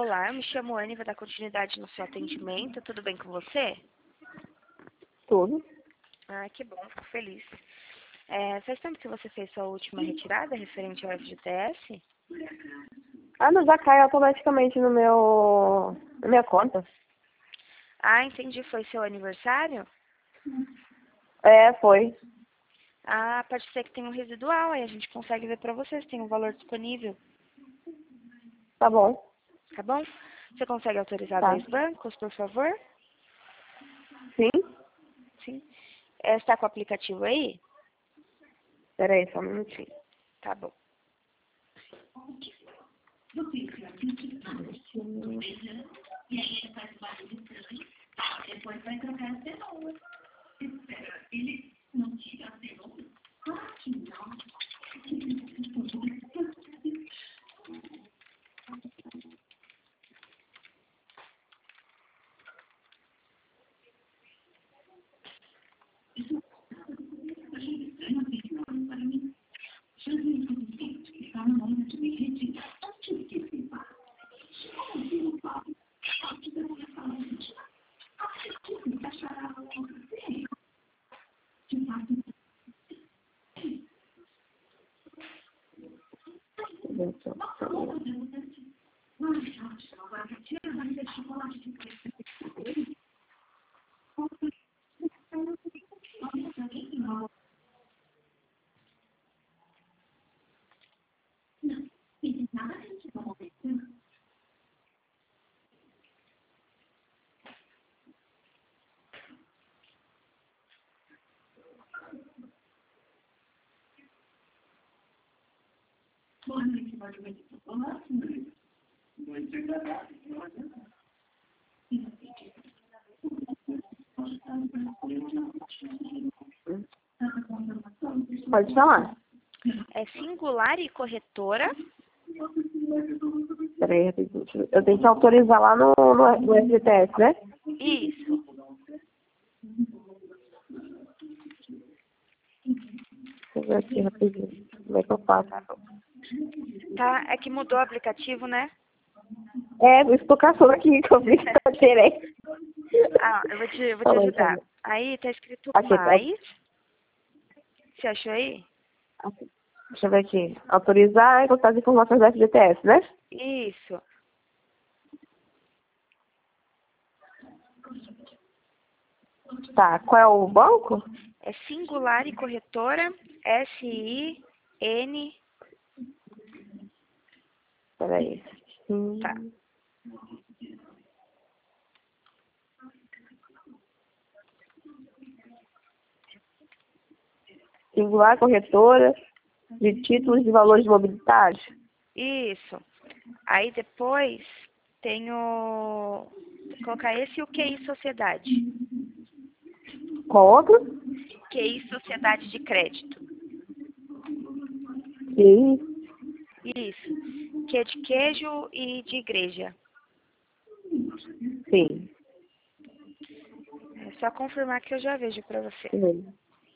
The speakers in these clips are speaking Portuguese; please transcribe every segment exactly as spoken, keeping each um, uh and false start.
Olá, eu me chamo Anne, vou dar continuidade no seu atendimento. Tudo bem com você? Tudo. Ah, que bom, fico feliz. É, faz tempo que você fez sua última retirada referente ao F G T S? Ah, não, já cai automaticamente no meu, na minha conta. Ah, entendi. Foi seu aniversário? É, foi. Ah, pode ser que tenha um residual, aí a gente consegue ver pra você se tem um valor disponível. Tá bom. Tá bom? Você consegue autorizar Tá. dois bancos, por favor? Sim? Sim. É, está com o aplicativo aí? Espera aí, só um minutinho. Tá bom. Pode falar. É Singular e Corretora. Espera aí, rapidinho. Eu tenho que autorizar lá no, no, no F G T S, né? Isso. Deixa eu ver aqui rapidinho. Como é que eu faço? Tá, é que mudou o aplicativo, né? É, do explicação aqui que eu vi que tá diferente. Ah, eu vou te, eu vou te Fala aí, ajudar. fala. Aí tá escrito Aqui, tá. mais. Você achou aí? Aqui. Deixa eu ver aqui. Autorizar e colocar as informações do F G T S, né? Isso. Tá. Qual é o banco? É Singular e Corretora. S I N. Espera aí. Hum. Tá. Singular corretora de títulos de valores mobilitários. Isso. Aí depois tem o... Vou colocar esse e o Q I Sociedade. Qual outro? Q I Sociedade de Crédito. Sim. Isso. Q de queijo e de igreja. Sim. É só confirmar que eu já vejo pra você. Sim.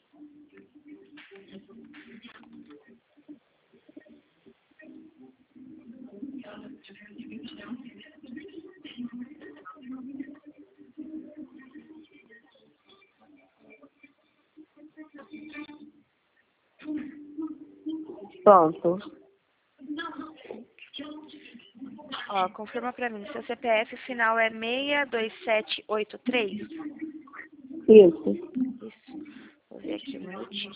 Pronto. Ó, confirma pra mim. Seu C P F final é seis dois sete oito três? Isso. Isso. Vou ver aqui um minutinho.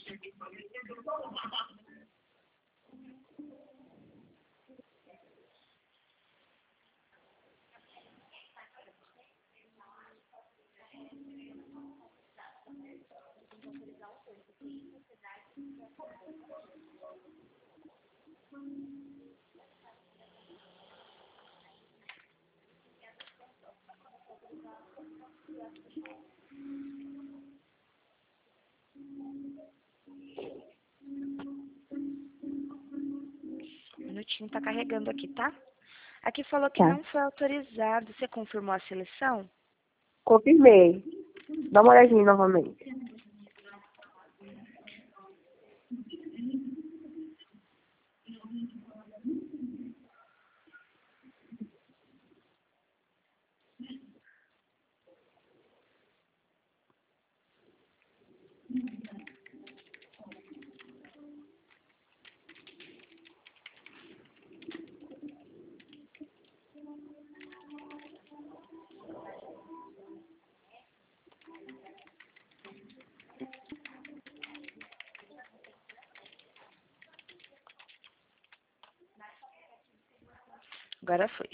Um minutinho, tá carregando aqui, tá? Aqui falou que Tá. não foi autorizado. Você confirmou a seleção? Confirmei. Dá uma olhadinha novamente. Agora foi.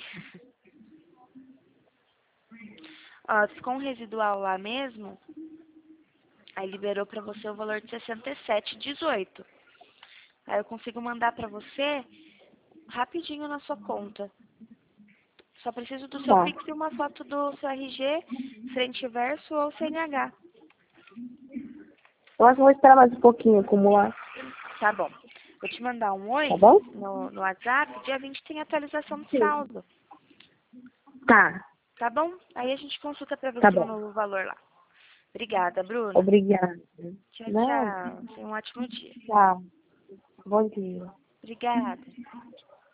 Ó, com o residual lá mesmo, aí liberou pra você o valor de sessenta e sete reais e dezoito centavos. Aí eu consigo mandar pra você rapidinho na sua conta. Só preciso do seu Tá. Pix e uma foto do seu R G, frente e verso ou C N H. Eu acho que vou esperar mais um pouquinho acumular. Tá bom. Vou te mandar um oi Tá bom? no, no WhatsApp. Dia vinte tem atualização do Sim. saldo. Tá. Tá bom? Aí a gente consulta pra Tá você o bom. novo valor lá. Obrigada, Bruna. Obrigada. Tchau, Não. tchau. Tenha um ótimo dia. Tchau. Bom dia. Obrigada.